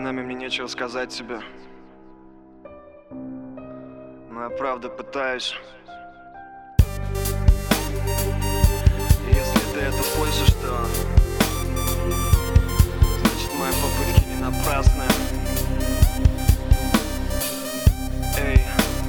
Временами мне нечего сказать тебе, но я правда пытаюсь. И если ты это слышишь, то значит мои попытки не напрасны. Эй.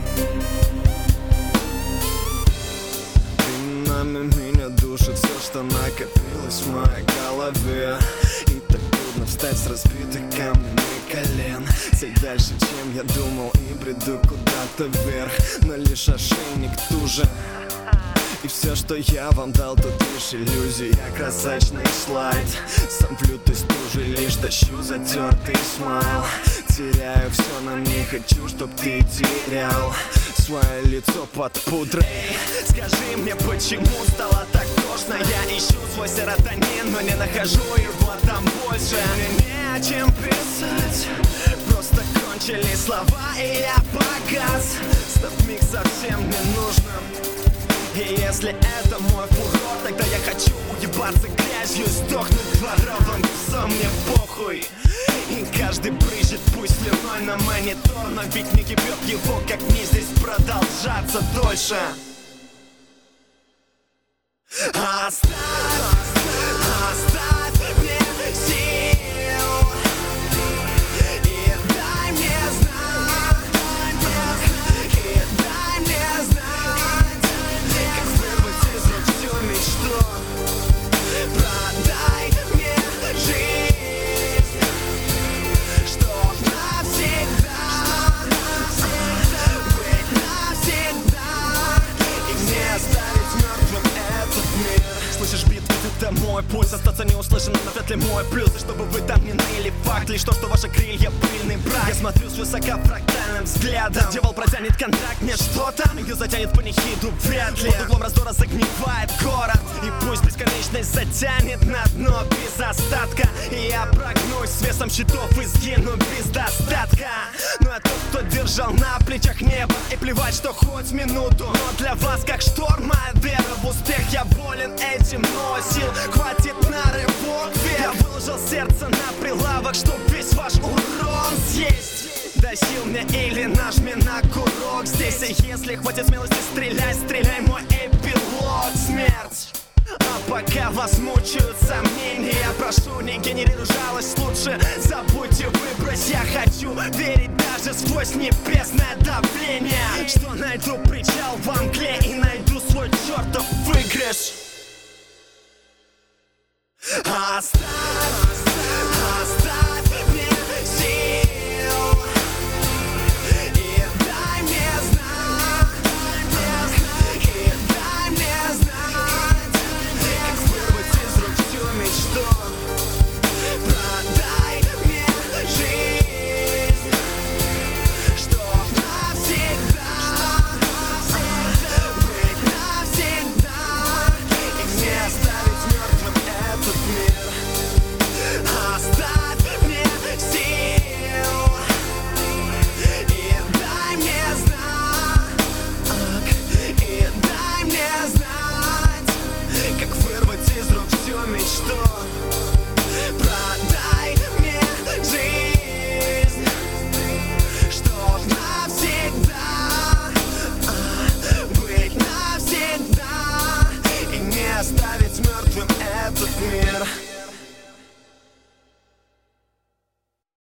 Временами меня душит все, что накопилось в моей голове. И так трудно встать с разбитых камнями колен. Цель дальше, чем я думал, и бреду куда-то вверх. Но лишь ошейник туже. И все, что я вам дал, тут лишь иллюзия, красочный слайд. Самплю ты стужи, лишь тащу затертый смайл. Теряю все, но не хочу, чтоб ты терял свое лицо под пудрой. Скажи мне, почему стало так тошно? Я ищу свой серотонин, но не нахожу его там больше. Мне не о чем писать, просто кончились слова, и я погас. Стоп-микс совсем не нужно. И если это мой фурор, тогда я хочу уебаться грязью, сдохнуть дворовым псом, мне похуй. И каждый брызжет пусть слюной на монитор, но ведь не кипет его, как мне здесь продолжаться дольше. Оставь мне сил и дай мне знать, и дай мне знать, как вырвать из рук всю мечту. Продай мне жизнь, чтоб навсегда быть навсегда и не оставить мертвым этот мир. Слышишь, бит, это мой пульс, остаться неуслышанным, но вряд ли мой плюс. И чтобы вы там не ныли, факт лишь то, что ваши крылья пыльный брак. Я смотрю свысока фрактальным взглядом. Дьявол протянет контракт, мне что там? Ее затянет панихиду, вряд ли. Под углом раздора загнивает город, и пусть бесконечность затянет на дно без остатка. И я прогнусь с весом щитов и сгину без достатка. Но я тот, кто держал на плечах небо, и плевать, что хоть минуту. Но для вас как шторм, моя вера в успех. Я болен этим, но сил хватит на рывок вверх. Я выложил сердце на прилавок, чтоб весь ваш урон съесть. Дай сил мне или нажми на курок здесь. И если хватит смелости стрелять, стреляй, мой эпилог смерть. А пока вас мучают сомнения, я прошу, не генерируй жалость, лучше забудьте, выбрось. Я хочу верить даже сквозь небесное давление, что найду причал во мгле и найду